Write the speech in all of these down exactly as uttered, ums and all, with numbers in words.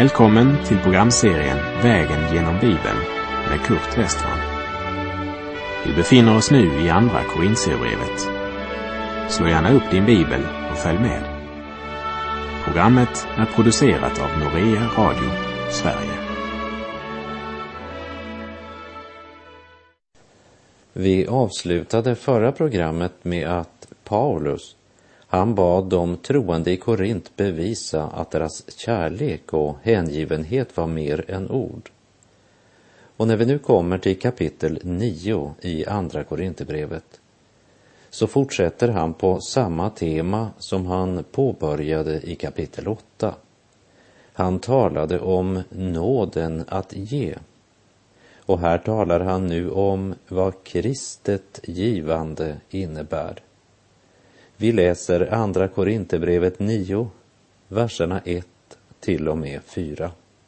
Välkommen till programserien Vägen genom Bibeln med Kurt Westman. Vi befinner oss nu i andra Korinthierbrevet. Slå gärna upp din bibel och följ med. Programmet är producerat av Norea Radio, Sverige. Vi avslutade förra programmet med att Paulus, han bad de troende i Korint bevisa att deras kärlek och hängivenhet var mer än ord. Och när vi nu kommer till kapitel nio i andra Korinthierbrevet så fortsätter han på samma tema som han påbörjade i kapitel åtta. Han talade om nåden att ge. Och här talar han nu om vad kristet givande innebär. Vi läser andra Korinthierbrevet nio, verserna ett till och med fyra.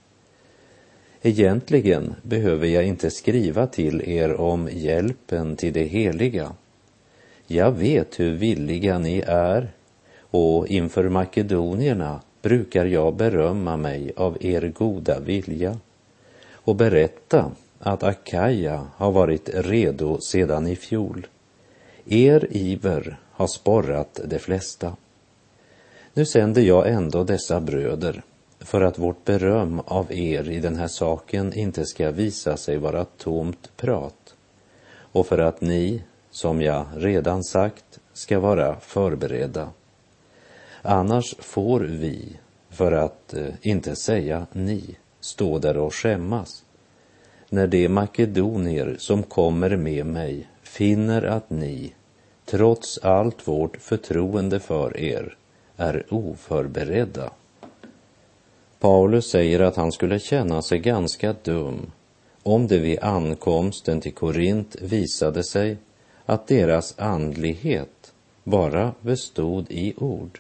Egentligen behöver jag inte skriva till er om hjälpen till det heliga. Jag vet hur villiga ni är, och inför makedonierna brukar jag berömma mig av er goda vilja och berätta att Akaja har varit redo sedan i fjol. Er iver har sporrat de flesta. Nu sänder jag ändå dessa bröder för att vårt beröm av er i den här saken inte ska visa sig vara tomt prat, och för att ni, som jag redan sagt, ska vara förberedda. Annars får vi, för att eh, inte säga ni, stå där och skämmas när de makedonier som kommer med mig finner att ni, trots allt vårt förtroende för er, är oförberedda. Paulus säger att han skulle känna sig ganska dum om det vid ankomsten till Korint visade sig att deras andlighet bara bestod i ord,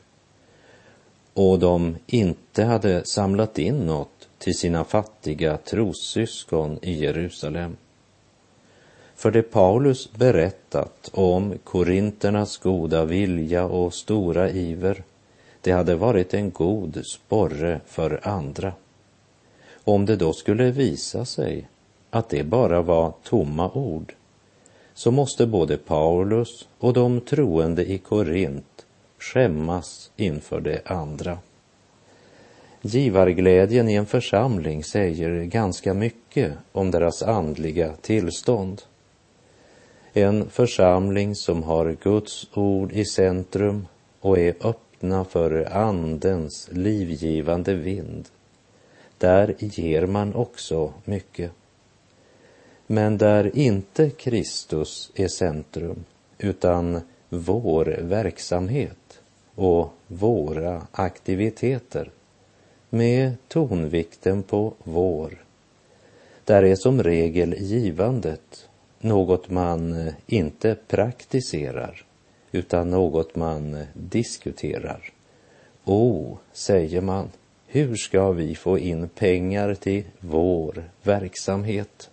och de inte hade samlat in något till sina fattiga trossyskon i Jerusalem. För det Paulus berättat om korinternas goda vilja och stora iver, det hade varit en god sporre för andra. Om det då skulle visa sig att det bara var tomma ord, så måste både Paulus och de troende i Korint skämmas inför det andra. Givarglädjen i en församling säger ganska mycket om deras andliga tillstånd. En församling som har Guds ord i centrum och är öppna för andens livgivande vind, där ger man också mycket. Men där inte Kristus är centrum, utan vår verksamhet och våra aktiviteter, med tonvikten på vår, där är som regel givandet något man inte praktiserar, utan något man diskuterar. O, säger man, hur ska vi få in pengar till vår verksamhet?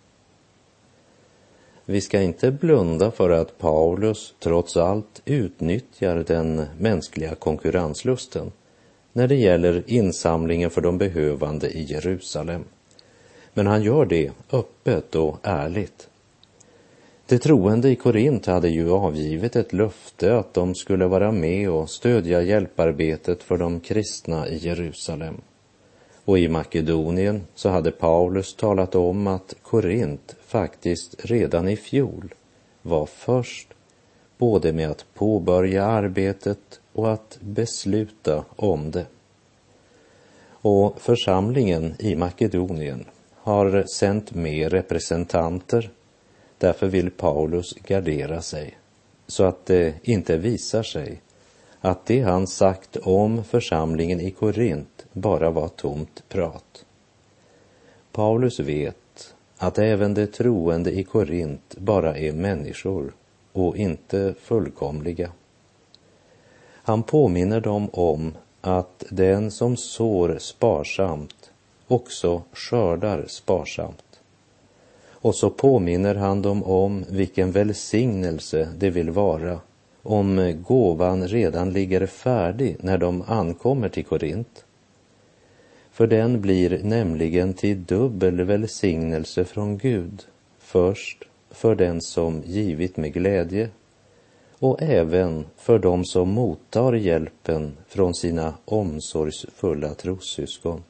Vi ska inte blunda för att Paulus trots allt utnyttjar den mänskliga konkurrenslusten när det gäller insamlingen för de behövande i Jerusalem. Men han gör det öppet och ärligt. De troende i Korint hade ju avgivit ett löfte att de skulle vara med och stödja hjälparbetet för de kristna i Jerusalem. Och i Makedonien så hade Paulus talat om att Korint faktiskt redan i fjol var först både med att påbörja arbetet och att besluta om det. Och församlingen i Makedonien har sänt med representanter. Därför vill Paulus gardera sig, så att det inte visar sig att det han sagt om församlingen i Korint bara var tomt prat. Paulus vet att även de troende i Korint bara är människor och inte fullkomliga. Han påminner dem om att den som sår sparsamt också skördar sparsamt. Och så påminner han dem om vilken välsignelse det vill vara om gåvan redan ligger färdig när de ankommer till Korint. för den blir nämligen till dubbel välsignelse från Gud, först för den som givit med glädje och även för dem som mottar hjälpen från sina omsorgsfulla trossyskon.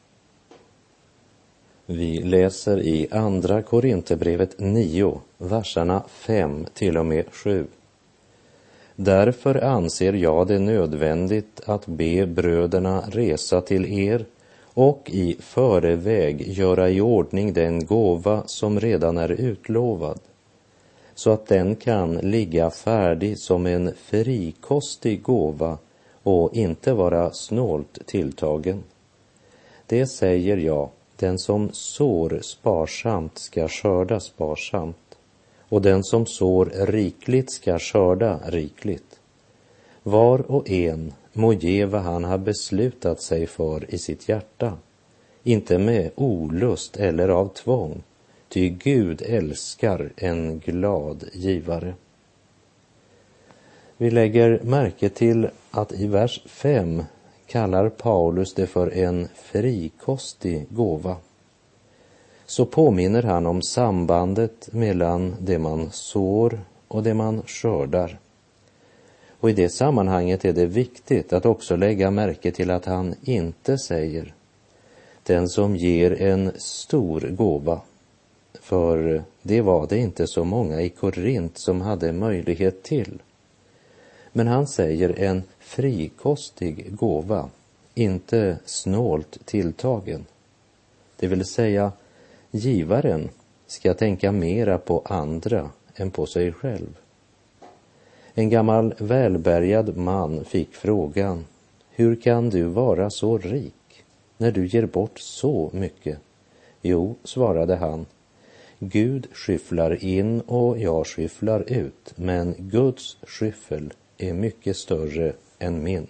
Vi läser i andra Korinthierbrevet nio, verserna fem till och med sju. Därför anser jag det nödvändigt att be bröderna resa till er och i förväg göra i ordning den gåva som redan är utlovad, så att den kan ligga färdig som en frikostig gåva och inte vara snålt tilltagen. Det säger jag, den som sår sparsamt ska skörda sparsamt, och den som sår rikligt ska skörda rikligt. Var och en må ge vad han har beslutat sig för i sitt hjärta, inte med olust eller av tvång, ty Gud älskar en glad givare. Vi lägger märke till att i vers fem kallar Paulus det för en frikostig gåva. Så påminner han om sambandet mellan det man sår och det man skördar. Och i det sammanhanget är det viktigt att också lägga märke till att han inte säger den som ger en stor gåva, för det var det inte så många i Korint som hade möjlighet till. Men han säger en frikostig gåva, inte snålt tilltagen. Det vill säga, givaren ska tänka mera på andra än på sig själv. En gammal välbärgad man fick frågan: hur kan du vara så rik när du ger bort så mycket? Jo, svarade han, Gud skyfflar in och jag skyfflar ut, men Guds skyffel är mycket större än min.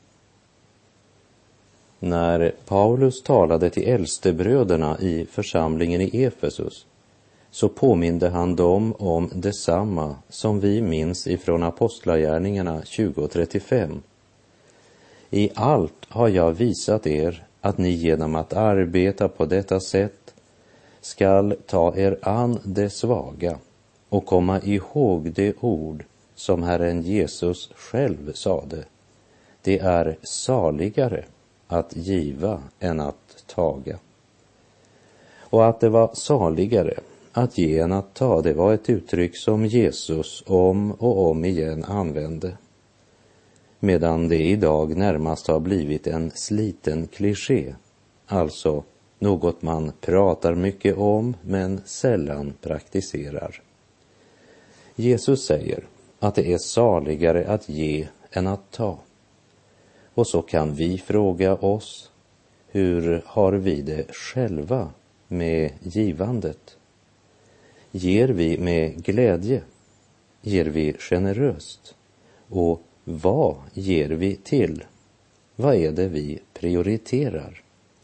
När Paulus talade till äldstebröderna i församlingen i Efesus, så påminde han dem om detsamma som vi minns ifrån Apostlagärningarna tjugo trettiofem. I allt har jag visat er att ni genom att arbeta på detta sätt skall ta er an det svaga och komma ihåg det ord som Herren Jesus själv sade. Det är saligare att giva än att taga. Och att det var saligare att ge än att ta, det var ett uttryck som Jesus om och om igen använde. Medan det idag närmast har blivit en sliten kliché, alltså något man pratar mycket om men sällan praktiserar. Jesus säger att det är saligare att ge än att ta. Och så kan vi fråga oss, hur har vi det själva med givandet? Ger vi med glädje? Ger vi generöst? Och vad ger vi till? Vad är det vi prioriterar?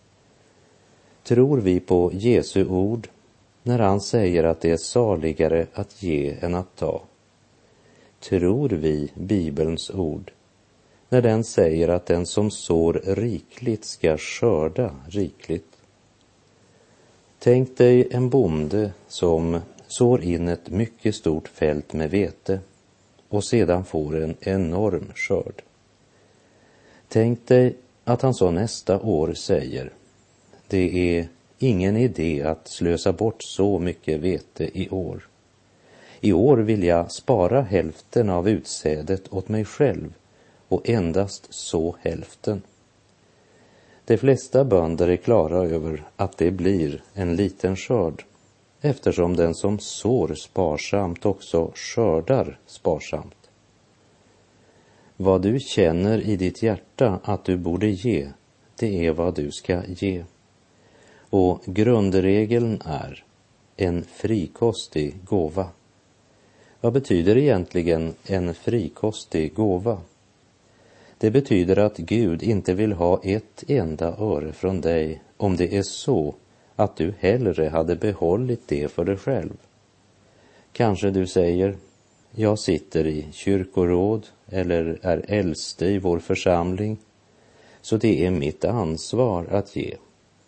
Tror vi på Jesu ord när han säger att det är saligare att ge än att ta? Tror vi Bibelns ord när den säger att den som sår rikligt ska skörda rikligt? Tänk dig en bonde som sår in ett mycket stort fält med vete och sedan får en enorm skörd. Tänk dig att han så nästa år säger: det är ingen idé att slösa bort så mycket vete i år. I år vill jag spara hälften av utsädet åt mig själv och endast så hälften. De flesta bönder är klara över att det blir en liten skörd, eftersom den som sår sparsamt också skördar sparsamt. Vad du känner i ditt hjärta att du borde ge, det är vad du ska ge. Och grundregeln är en frikostig gåva. Vad betyder egentligen en frikostig gåva? Det betyder att Gud inte vill ha ett enda öre från dig om det är så att du hellre hade behållit det för dig själv. Kanske du säger: jag sitter i kyrkoråd eller är äldste i vår församling, så det är mitt ansvar att ge.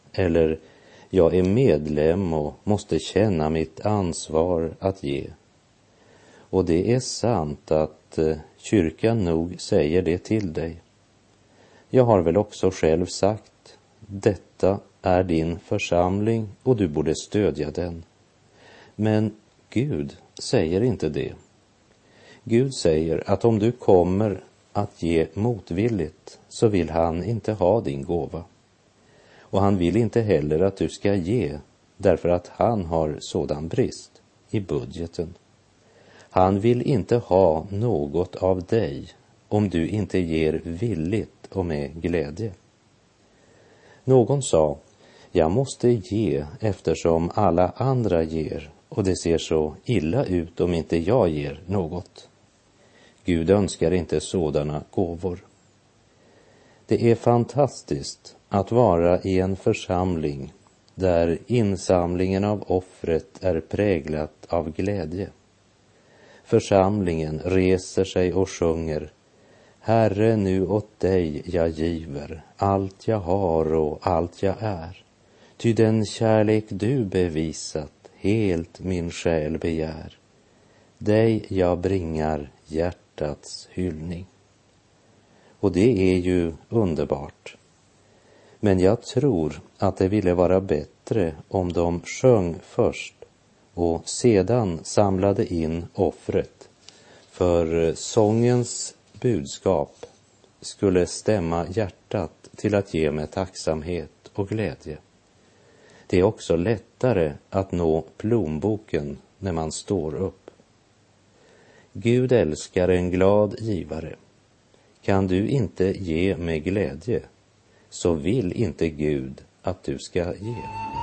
eller jag är medlem och måste känna mitt ansvar att ge. Och det är sant att eh, kyrkan nog säger det till dig. Jag har väl också själv sagt, detta är din församling och du borde stödja den. Men Gud säger inte det. Gud säger att om du kommer att ge motvilligt så vill han inte ha din gåva. Och han vill inte heller att du ska ge därför att han har sådan brist i budgeten. Han vill inte ha något av dig om du inte ger villigt och med glädje. Någon sa, jag måste ge eftersom alla andra ger och det ser så illa ut om inte jag ger något. Gud önskar inte sådana gåvor. Det är fantastiskt att vara i en församling där insamlingen av offret är präglat av glädje. Församlingen reser sig och sjunger, Herre, nu åt dig jag giver allt jag har och allt jag är. Ty den kärlek du bevisat helt min själ begär. Dig jag bringar hjärtats hyllning. Och det är ju underbart. Men jag tror att det ville vara bättre om de sjöng först och sedan samlade in offret. För sångens budskap skulle stämma hjärtat till att ge med tacksamhet och glädje. Det är också lättare att nå plånboken när man står upp. Gud älskar en glad givare. Kan du inte ge med glädje, så vill inte Gud att du ska ge.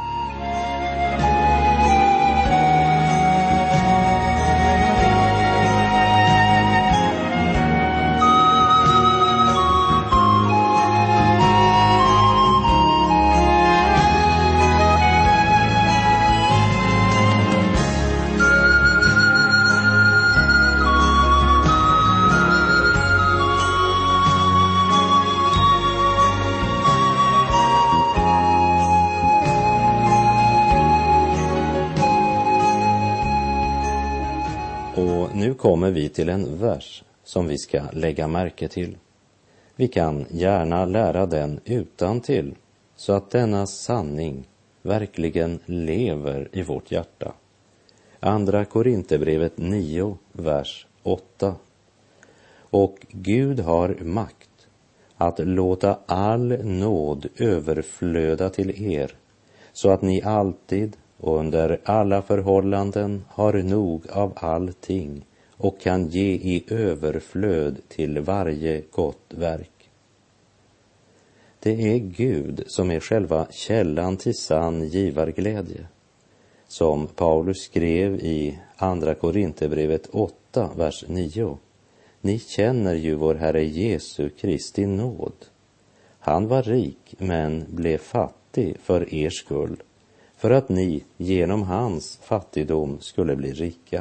Nu kommer vi till en vers som vi ska lägga märke till. Vi kan gärna lära den utantill så att denna sanning verkligen lever i vårt hjärta. Andra Korinthierbrevet nio, vers åtta. Och Gud har makt att låta all nåd överflöda till er, så att ni alltid och under alla förhållanden har nog av allting och kan ge i överflöd till varje gott verk. Det är Gud som är själva källan till sann givarglädje. Som Paulus skrev i Andra Korinthierbrevet åtta, vers nio. Ni känner ju vår Herre Jesu Kristi nåd. Han var rik men blev fattig för er skull, för att ni genom hans fattigdom skulle bli rika.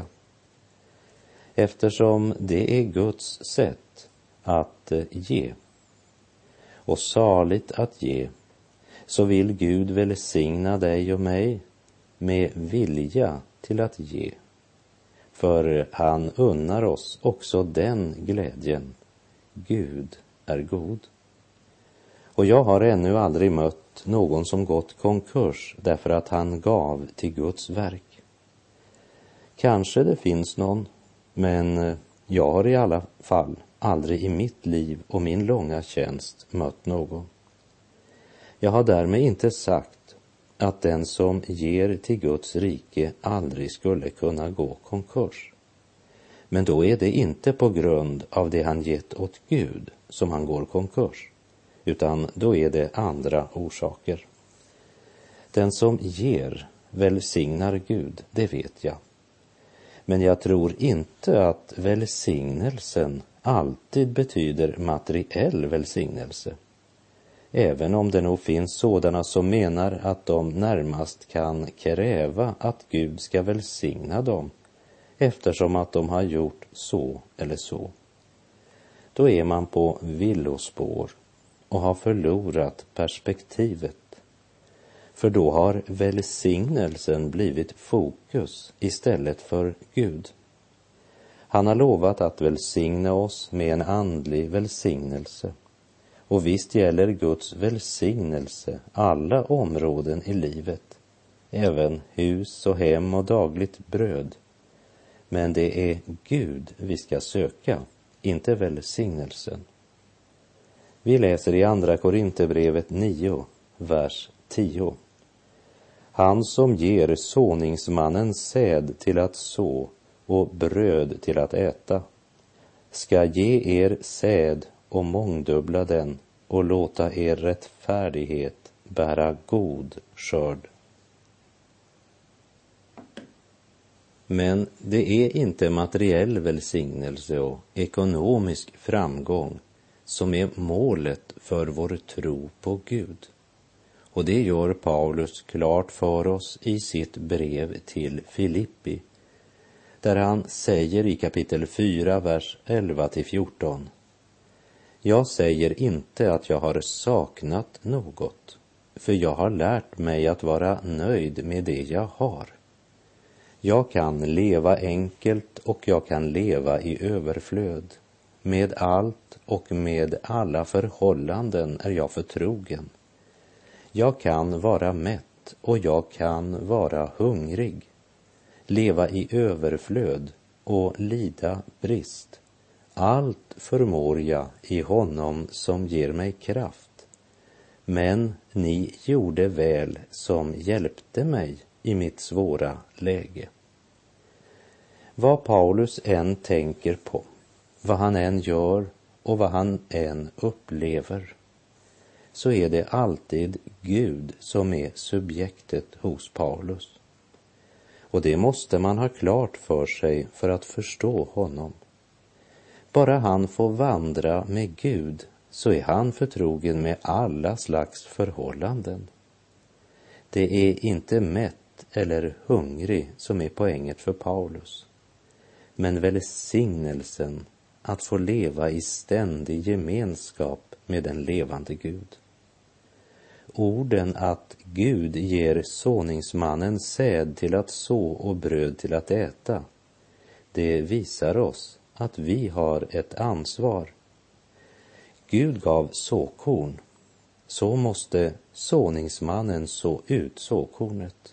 Eftersom det är Guds sätt att ge och saligt att ge, så vill Gud välsigna dig och mig med vilja till att ge. För han unnar oss också den glädjen. Gud är god. Och jag har ännu aldrig mött någon som gått konkurs därför att han gav till Guds verk. Kanske det finns någon, men jag har i alla fall aldrig i mitt liv och min långa tjänst mött någon. Jag har därmed inte sagt att den som ger till Guds rike aldrig skulle kunna gå konkurs. Men då är det inte på grund av det han gett åt Gud som han går konkurs, utan då är det andra orsaker. Den som ger välsignar Gud, det vet jag. Men jag tror inte att välsignelsen alltid betyder materiell välsignelse. Även om det nog finns sådana som menar att de närmast kan kräva att Gud ska välsigna dem eftersom att de har gjort så eller så. Då är man på villospår och har förlorat perspektivet. för då har välsignelsen blivit fokus istället för Gud. Han har lovat att välsigna oss med en andlig välsignelse. Och visst gäller Guds välsignelse alla områden i livet, även hus och hem och dagligt bröd. Men det är Gud vi ska söka, inte välsignelsen. Vi läser i andra Korinthierbrevet nio, vers tio. Han som ger såningsmannen säd till att så och bröd till att äta, ska ge er säd och mångdubbla den och låta er rättfärdighet bära god skörd. Men det är inte materiell välsignelse och ekonomisk framgång som är målet för vår tro på Gud. Och det gör Paulus klart för oss i sitt brev till Filippi, där han säger i kapitel fyra, vers elva till fjorton. Jag säger inte att jag har saknat något, för jag har lärt mig att vara nöjd med det jag har. Jag kan leva enkelt och jag kan leva i överflöd. Med allt och med alla förhållanden är jag förtrogen. Jag kan vara mätt och jag kan vara hungrig. Leva i överflöd och lida brist. Allt förmår jag i honom som ger mig kraft. Men ni gjorde väl som hjälpte mig i mitt svåra läge. Vad Paulus än tänker på, vad han än gör och vad han än upplever, så är det alltid Gud som är subjektet hos Paulus. Och det måste man ha klart för sig för att förstå honom. Bara han får vandra med Gud så är han förtrogen med alla slags förhållanden. Det är inte mätt eller hungrig som är poänget för Paulus, men välsignelsen att få leva i ständig gemenskap med den levande Gud. Orden att Gud ger såningsmannen säd till att så och bröd till att äta, det visar oss att vi har ett ansvar. Gud gav såkorn, så måste såningsmannen så ut såkornet.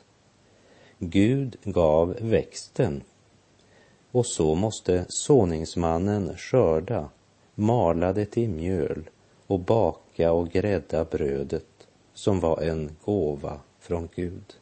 Gud gav växten, och så måste såningsmannen skörda, mala det till mjöl och baka och grädda brödet som var en gåva från Gud.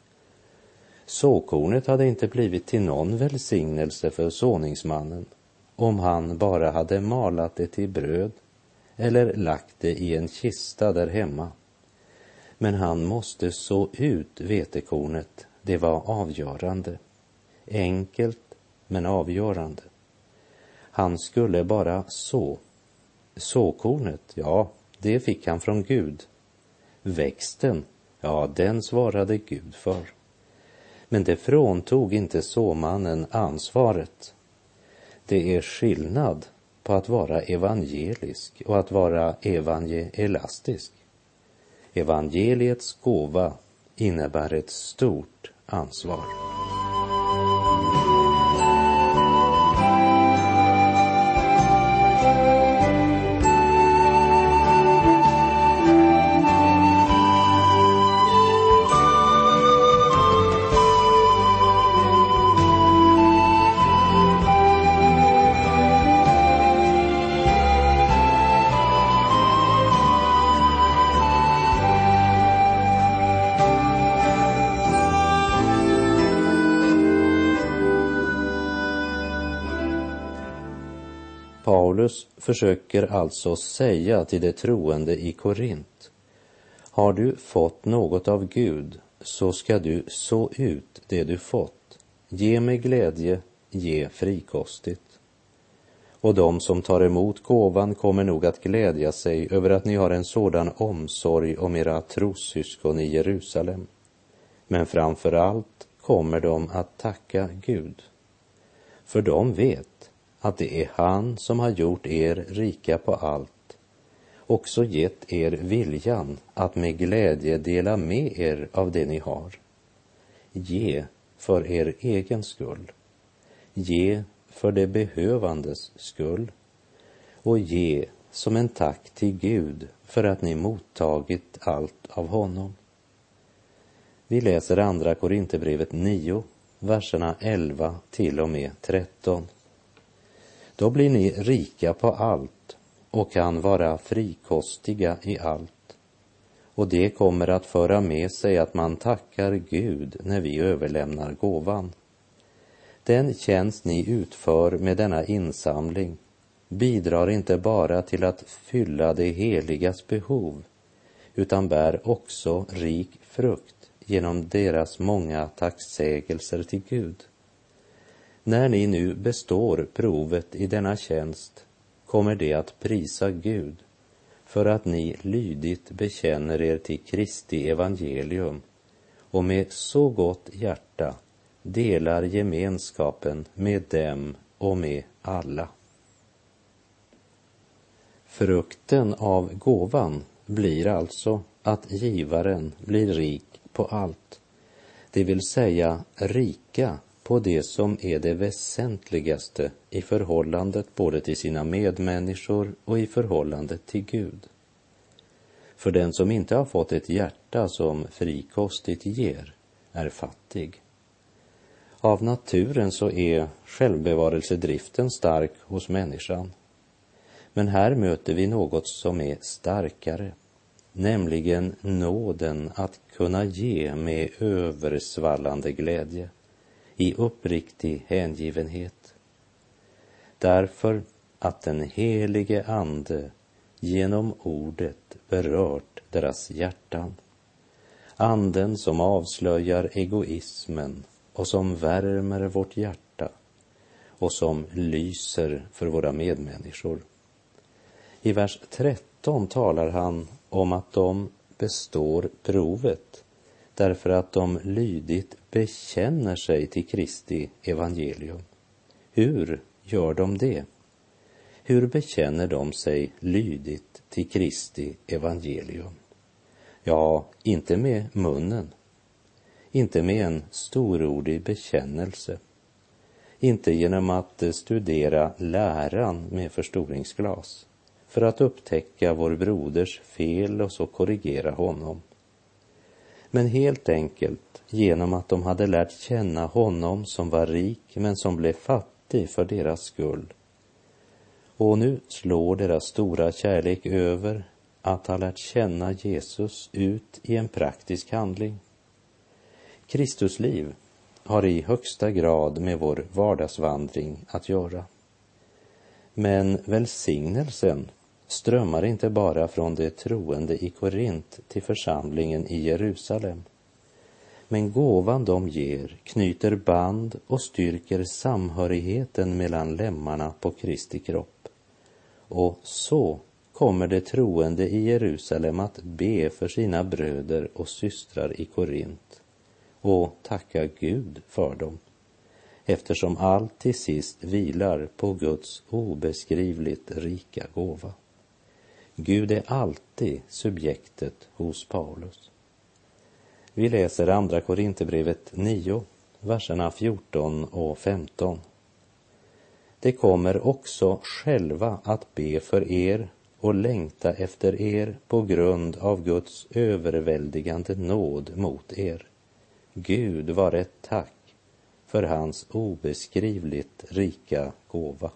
Såkornet hade inte blivit till någon välsignelse för såningsmannen om han bara hade malat det till bröd eller lagt det i en kista där hemma. Men han måste så ut vetekornet, det var avgörande. Enkelt men avgörande. Han skulle bara så. Såkornet, ja, det fick han från Gud. Växten, ja, den svarade Gud för. Men det fråntog inte såmannen ansvaret. Det är skillnad på att vara evangelisk och att vara evangelastisk. Evangeliets gåva innebär ett stort ansvar. Paulus försöker alltså säga till de troende i Korint: har du fått något av Gud, så ska du så ut det du fått. Ge med glädje, ge frikostigt. Och de som tar emot gåvan kommer nog att glädja sig över att ni har en sådan omsorg om era trossyskon i Jerusalem. Men framför allt kommer de att tacka Gud. För de vet att det är han som har gjort er rika på allt också gett er viljan att med glädje dela med er av det ni har. Ge för er egen skull. Ge för det behövandes skull. Och ge som en tack till Gud för att ni mottagit allt av honom. Vi läser andra Korinthierbrevet nio, verserna elva till och med tretton. Då blir ni rika på allt och kan vara frikostiga i allt. Och det kommer att föra med sig att man tackar Gud när vi överlämnar gåvan. Den tjänst ni utför med denna insamling bidrar inte bara till att fylla det heligas behov, utan bär också rik frukt genom deras många tacksägelser till Gud. När ni nu består provet i denna tjänst kommer det att prisa Gud för att ni lydigt bekänner er till Kristi evangelium och med så gott hjärta delar gemenskapen med dem och med alla. Frukten av gåvan blir alltså att givaren blir rik på allt, det vill säga rika på det som är det väsentligaste i förhållandet både till sina medmänniskor och i förhållandet till Gud. För den som inte har fått ett hjärta som frikostigt ger är fattig. Av naturen så är självbevarelsedriften stark hos människan. Men här möter vi något som är starkare, nämligen nåden att kunna ge med översvallande glädje, i uppriktig hängivenhet. Därför att den helige ande genom ordet berört deras hjärtan. Anden som avslöjar egoismen och som värmer vårt hjärta och som lyser för våra medmänniskor. I vers tretton talar han om att de består provet därför att de lydigt bekänner sig till Kristi evangelium. Hur gör de det? Hur bekänner de sig lydigt till Kristi evangelium? Ja, inte med munnen, inte med en storordig bekännelse, inte genom att studera läran med förstoringsglas för att upptäcka vår broders fel och så korrigera honom. Men helt enkelt genom att de hade lärt känna honom som var rik men som blev fattig för deras skull. Och nu slår deras stora kärlek över att ha lärt känna Jesus ut i en praktisk handling. Kristusliv har i högsta grad med vår vardagsvandring att göra. Men välsignelsen strömmar inte bara från det troende i Korint till församlingen i Jerusalem. Men gåvan de ger knyter band och styrker samhörigheten mellan lemmarna på Kristi kropp. Och så kommer det troende i Jerusalem att be för sina bröder och systrar i Korint och tacka Gud för dem, eftersom allt till sist vilar på Guds obeskrivligt rika gåva. Gud är alltid subjektet hos Paulus. Vi läser andra Korinthierbrevet nio, verserna fjorton och femton. Det kommer också själva att be för er och längta efter er på grund av Guds överväldigande nåd mot er. Gud var ett tack för hans obeskrivligt rika gåva.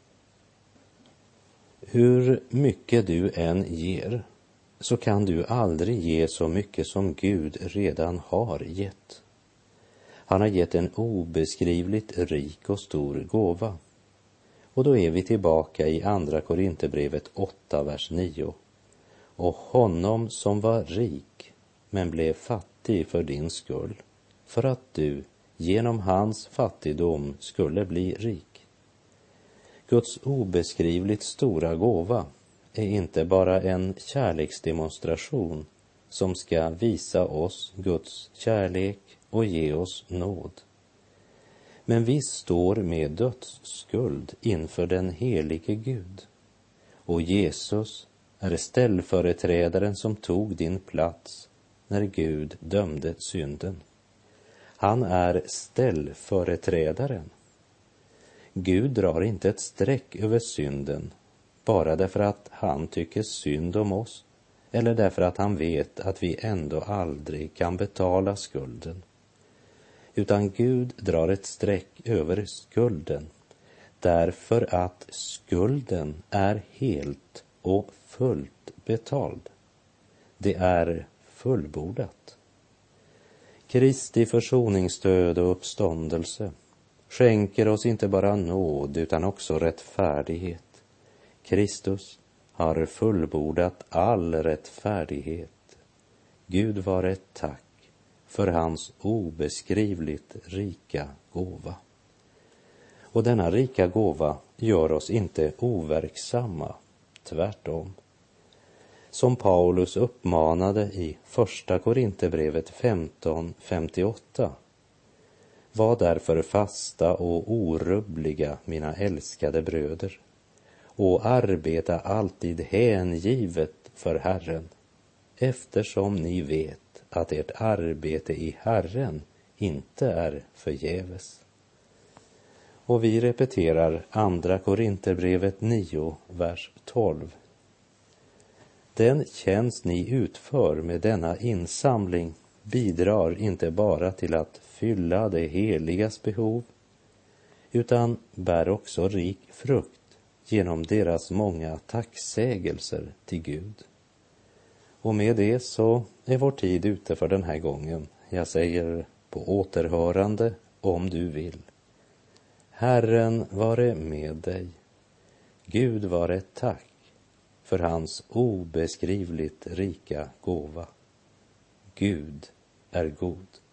Hur mycket du än ger så kan du aldrig ge så mycket som Gud redan har gett. Han har gett en obeskrivligt rik och stor gåva. Och då är vi tillbaka i andra Korinthierbrevet åtta, vers nio. Och honom som var rik men blev fattig för din skull, för att du genom hans fattigdom skulle bli rik. Guds obeskrivligt stora gåva är inte bara en kärleksdemonstration som ska visa oss Guds kärlek och ge oss nåd. Men vi står med dödsskuld inför den helige Gud, och Jesus är ställföreträdaren som tog din plats när Gud dömde synden. Han är ställföreträdaren. Gud drar inte ett streck över synden bara därför att han tycker synd om oss eller därför att han vet att vi ändå aldrig kan betala skulden. Utan Gud drar ett streck över skulden därför att skulden är helt och fullt betald. Det är fullbordat. Kristi försoningsdöd och uppståndelse skänker oss inte bara nåd utan också rättfärdighet. Kristus har fullbordat all rättfärdighet. Gud var ett tack för hans obeskrivligt rika gåva. Och denna rika gåva gör oss inte overksamma, tvärtom. Som Paulus uppmanade i första Korinthierbrevet femton femtioåtta. Var därför fasta och orubbliga, mina älskade bröder, och arbeta alltid hängivet för Herren, eftersom ni vet att ert arbete i Herren inte är förgäves. Och vi repeterar andra Korinthierbrevet nio, vers tolv. Den tjänst ni utför med denna insamling bidrar inte bara till att fylla det heligas behov, utan bär också rik frukt genom deras många tacksägelser till Gud. Och med det så är vår tid ute för den här gången. Jag säger på återhörande om du vill. Herren vare med dig. Gud var ett tack för hans obeskrivligt rika gåva. Gud är god.